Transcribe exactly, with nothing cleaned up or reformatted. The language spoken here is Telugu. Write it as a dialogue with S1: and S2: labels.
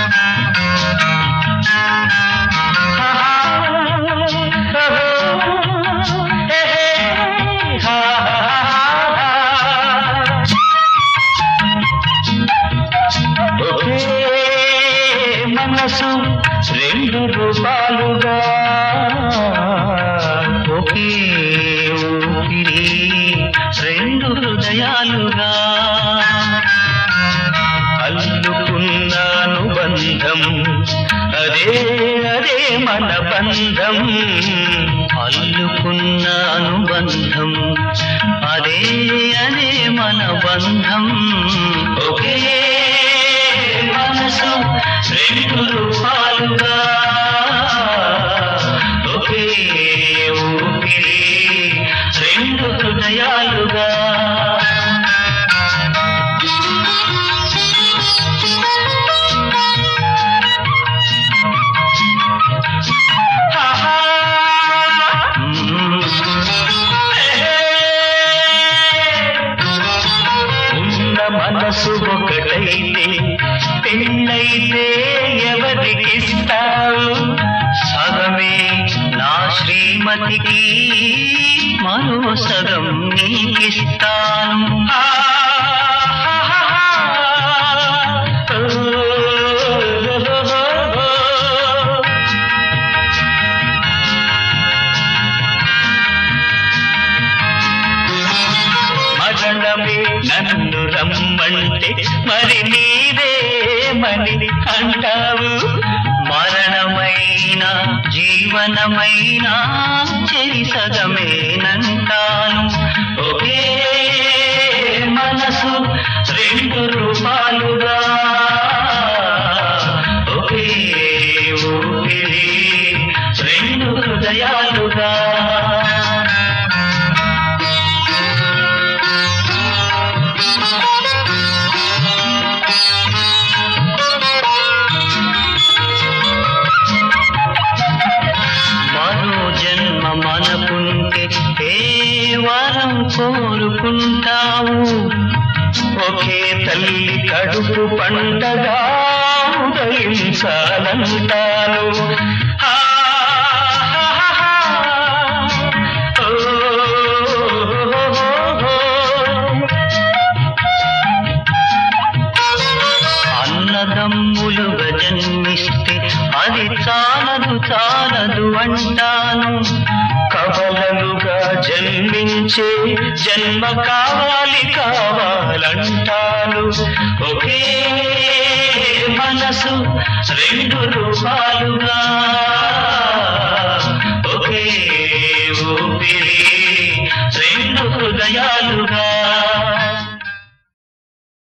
S1: మనసు రెండు రూపాలుగా ఒకే ఊపిరి రెండు హృదయాలుగా అల్లుకున్న అనుబంధం అదే అదే మన బంధం అల్లుకున్న అనుబంధం అదే అదే మన బంధం ఒకే మనసు రెండు రూపాలుగా ఒకే ఊపిరి రెండు హృదయాలుగా మనసు ఒకటైతే పెళ్ళైతే ఎవరికిస్తావు సగమే నా శ్రీమతికి మరో సగం నీకిస్తాను మరణమే నన్ను రమ్మంటే మరి నీవేమని అంటావు మరణమైన జీవనమైన చెరి సగమేనంటాను ఒకే మనసు రెండు రూపాలుగా ఒకే ఊపిరి రెండు హృదయాలుగా మనకుంటే ఏ వరం కోరుకుంటావు ఒకే తల్లి కడుపు పంటగా ఉదయించాలంటాను అన్నదమ్ములుగా జన్మిస్తే అది చాలదు చాలదు అంటాను కవలలుగా జన్మించే జన్మ కావాలి కావాలంటాను ఒకే మనసు రెండు రూపాలుగా ఒకే ఊపిరి రెండు హృదయాలుగా